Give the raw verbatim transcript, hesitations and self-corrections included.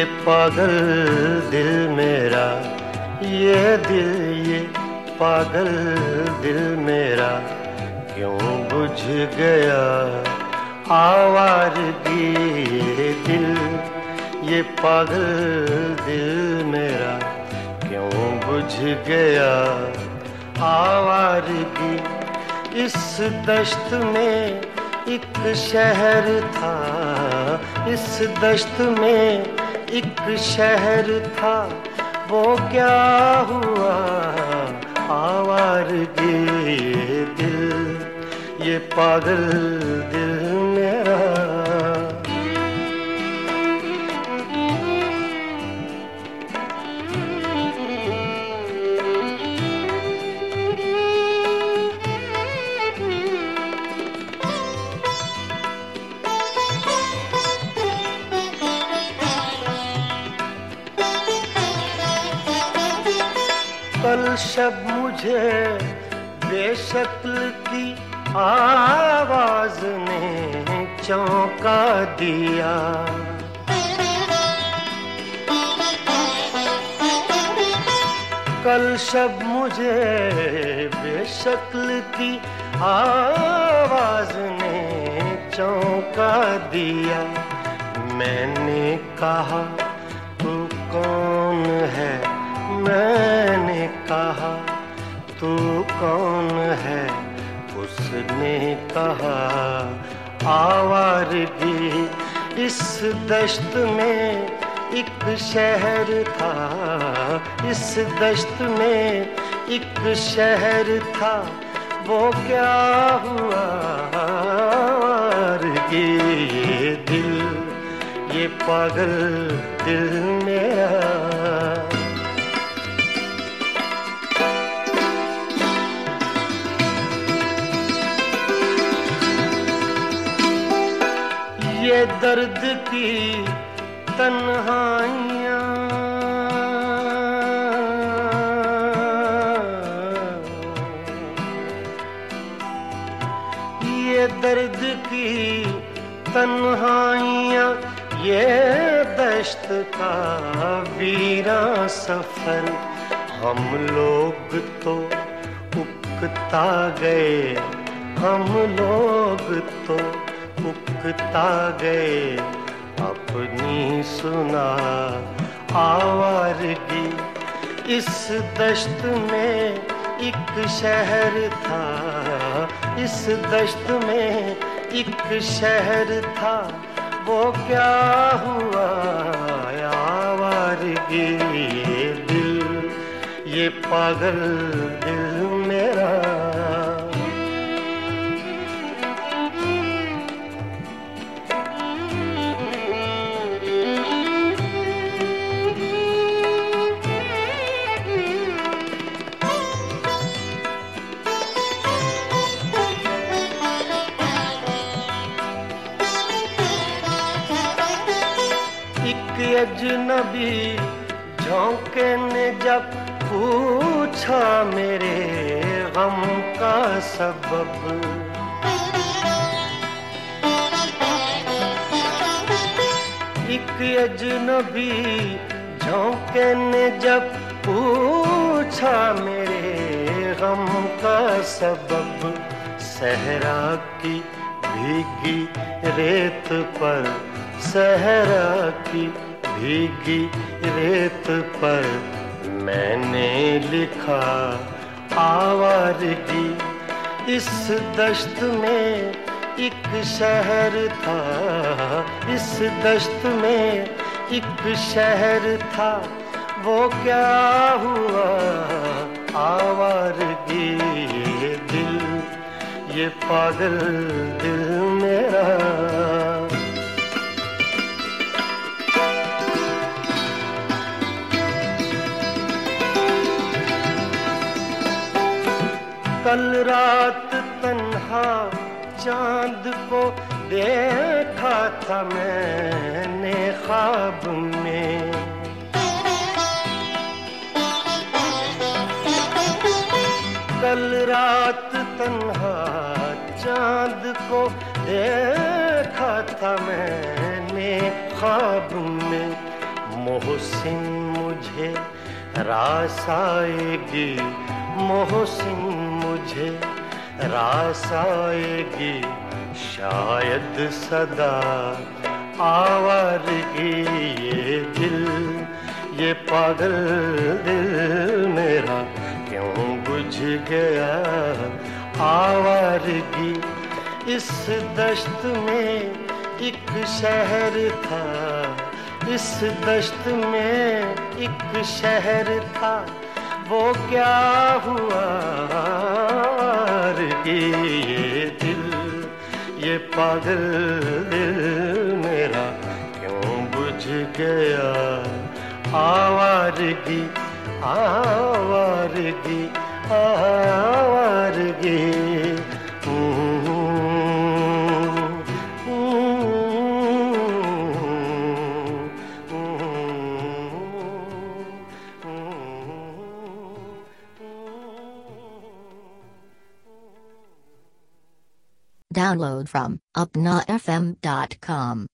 पागल दिल मेरा, ये दिल ये पागल दिल मेरा क्यों बुझ गया आवारगी। ये दिल ये पागल दिल मेरा क्यों बुझ गया आवारगी। इस दश्त में एक शहर था, इस दश्त में एक शहर था, वो क्या हुआ आवारगी। ये दिल ये पागल दिल मेरा। कल शब मुझे बेशक्ल की आवाज ने चौंका दिया। कल शब मुझे बेशक्ल की आवाज ने चौंका दिया। मैंने कहा तू कौन है, मैंने कहा तू कौन है, उसने कहा आवारगी। इस दश्त में एक शहर था, इस दश्त में एक शहर था, वो क्या हुआ आवारगी। ये दिल ये पागल दिल मेरा। ये दर्द की तन्हाइयाँ, ये दर्द की तन्हाइयाँ, ये दश्त का वीरा सफर। हम लोग तो उकता गए, हम लोग तो उकता गए, अपनी सुना आवारगी। इस दश्त में एक शहर था, इस दश्त में एक शहर था, वो क्या हुआ आवारगी। ये दिल ये पागल दिल मेरा। अजनबी झोंके ने जब पूछा मेरे गम का सबब। एक अजनबी झोंके ने जब पूछा मेरे गम का सबब। सहरा की भीगी रेत पर, सहरा की भीगी रेत पर मैंने लिखा आवारगी। इस दश्त में एक शहर था, इस दश्त में एक शहर था, वो क्या हुआ आवारगी। ये दिल ये पागल दिल मेरा। कल रात तन्हा चांद को देखा था मैंने ख्वाब में। कल रात तन्हा चांद को देखा था मैंने ख्वाब में। मोहसिन मुझे रास आएगी, मोहसिन मुझे रास आएगी, शायद सदा आवारगी। ये दिल, ये पागल दिल मेरा क्यों बुझ गया आवारगी। इस दश्त में एक शहर था, इस दश्त में एक शहर था, वो क्या हुआ आवारगी। ये दिल, ये पागल दिल मेरा क्यों बुझ गया आवारगी, आवारगी, आवारगी। Download from upna f m dot com.